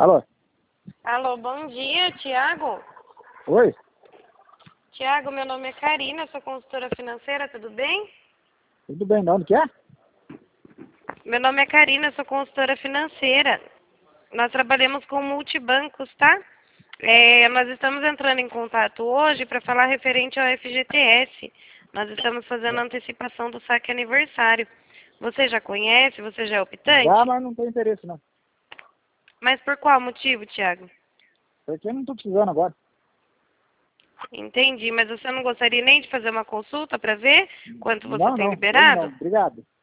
Alô? Alô, bom dia, Tiago. Oi? Tiago, meu nome é Karina, sou consultora financeira, tudo bem? Tudo bem, de onde que é? Meu nome é Karina, sou consultora financeira. Nós trabalhamos com multibancos, tá? Nós estamos entrando em contato hoje para falar referente ao FGTS. Nós estamos fazendo a antecipação do saque aniversário. Você já conhece? Você já é Já, optante? mas não tem interesse não. Mas por qual motivo, Tiago? Porque eu não tô precisando agora. Entendi, mas você não gostaria nem de fazer uma consulta para ver quanto você Não, tem não. Hoje não. liberado? Obrigado.